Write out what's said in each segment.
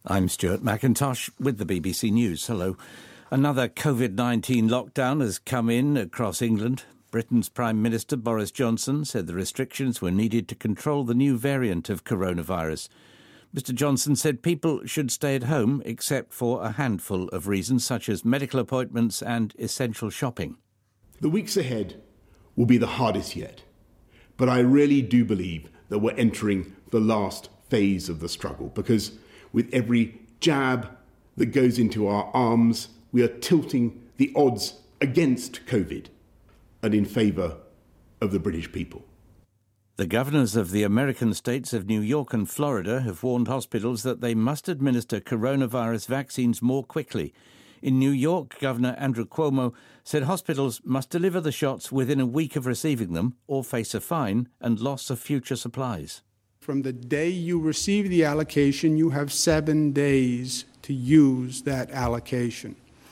I'm Stuart McIntosh with the BBC News. Hello. Another COVID-19 lockdown has come in across England. Britain's Prime Minister Boris Johnson said the restrictions were needed to control the new variant of coronavirus. Mr Johnson said people should stay at home except for a handful of reasons, such as medical appointments and essential shopping. The weeks ahead will be the hardest yet, but I really do believe that we're entering the last phase of the struggle, because with every jab that goes into our arms, we are tilting the odds against COVID and in favour of the British people. The governors of the American states of New York and Florida have warned hospitals that they must administer coronavirus vaccines more quickly. In New York, Governor Andrew Cuomo said hospitals must deliver the shots within a week of receiving them or face a fine and loss of future supplies. From the day you receive the allocation, you have 7 days to use that allocation.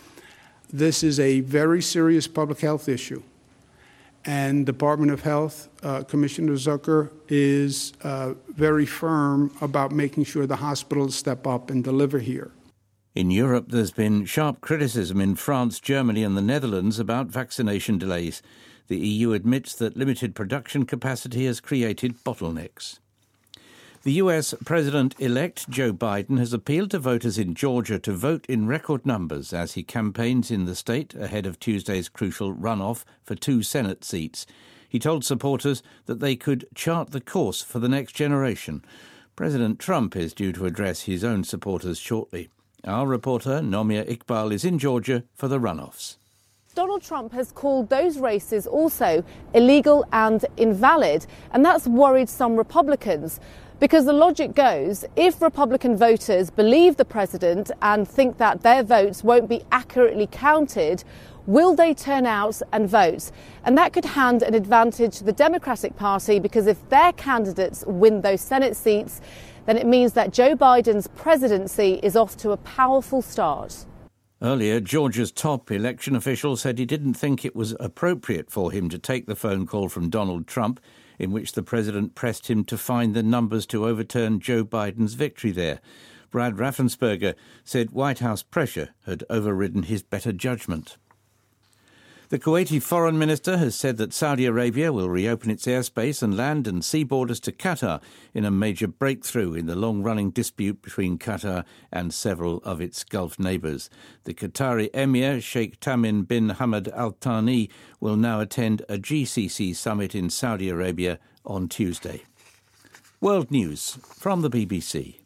This is a very serious public health issue. And Department of Health, Commissioner Zucker is very firm about making sure the hospitals step up and deliver here. In Europe, there's been sharp criticism in France, Germany and the Netherlands about vaccination delays. The EU admits that limited production capacity has created bottlenecks. The US President-elect Joe Biden has appealed to voters in Georgia to vote in record numbers as he campaigns in the state ahead of Tuesday's crucial runoff for 2 Senate seats. He told supporters that they could chart the course for the next generation. President Trump is due to address his own supporters shortly. Our reporter, Nomia Iqbal, is in Georgia for the runoffs. Donald Trump has called those races also illegal and invalid, and that's worried some Republicans. Because the logic goes, if Republican voters believe the president and think that their votes won't be accurately counted, will they turn out and vote? And that could hand an advantage to the Democratic Party, because if their candidates win those Senate seats, then it means that Joe Biden's presidency is off to a powerful start. Earlier, Georgia's top election official said he didn't think it was appropriate for him to take the phone call from Donald Trump, in which the president pressed him to find the numbers to overturn Joe Biden's victory there. Brad Raffensperger said White House pressure had overridden his better judgment. The Kuwaiti foreign minister has said that Saudi Arabia will reopen its airspace and land and sea borders to Qatar in a major breakthrough in the long-running dispute between Qatar and several of its Gulf neighbours. The Qatari Emir, Sheikh Tamim bin Hamad Al Thani, will now attend a GCC summit in Saudi Arabia on Tuesday. World News from the BBC.